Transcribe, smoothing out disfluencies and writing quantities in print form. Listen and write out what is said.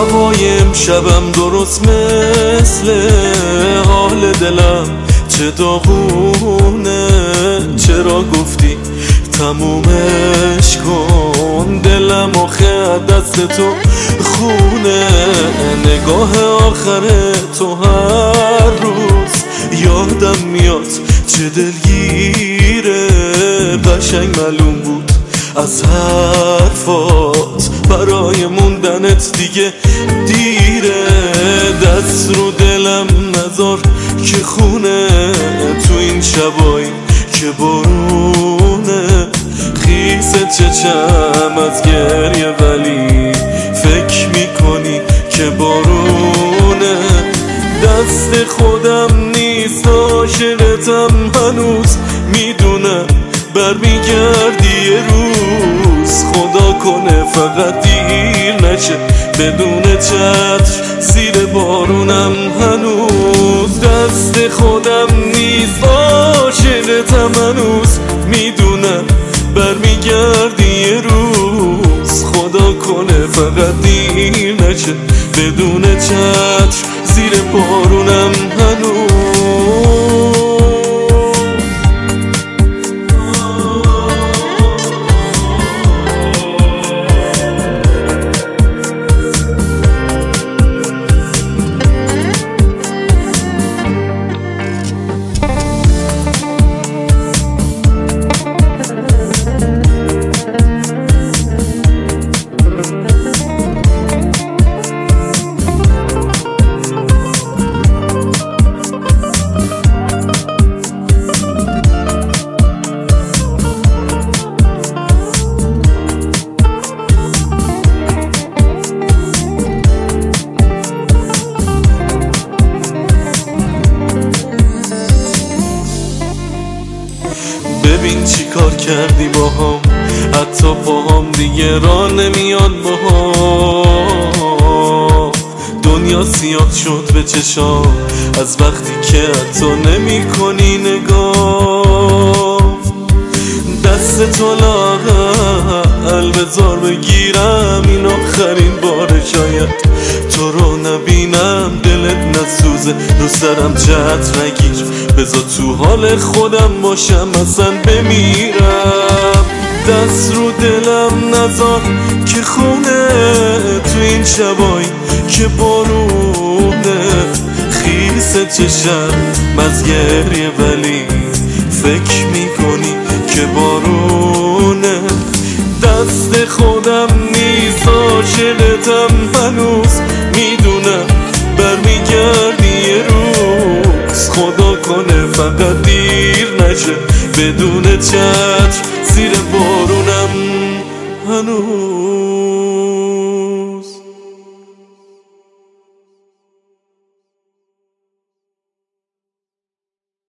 هوای امشبم درست مثل حال دلم چه داغونه. چرا گفتی تمومش کن؟ دلم آخه دست تو خونه. نگاه آخر تو هر روز یادم میاد چه دلگیره. قشنگ معلوم بود از حرفات برای موندنت دیگه دیره. دست رو دلم نذار که خونه تو این شبایی که بارونه. خیس چشم از گریه ولی فکر میکنی که بارونه. دست خودم نیست عاشقتم هنوز میدونم برمیگردی یه روز. خدا کنه فقط دیر نشه بدون چتر زیر بارونم هنوز. دست خودم نیست عاشقتم هنوز میدونم برمیگردی یه روز. خدا کنه فقط دیر نشه بدون چتر زیر بارونم هنوز. ببین چی کار کردی باهام، حتی پاهام دیگه راه نمیاد باهام. دنیا سیاه شد به چشام از وقتی که حتی نمی کنی نگاه. دست تو لاغر بذار بگیرم این آخرین بار. شاید تو رو نبینم دلت نسوزه رو سرم چتر نگیر. بذار تو حال خودم باشم اصلا بمیرم. دست رو دلم نذار که خونه تو این شبایی که بارونه. خیس چشم از گریه ولی فکر میکنی که بارونه. دست خودم نیست عاشقتم هنوز میدونم برمیگردی یه روز. خدا کنه فقط دیر نشه بدون چتر زیر بارونم هنوز.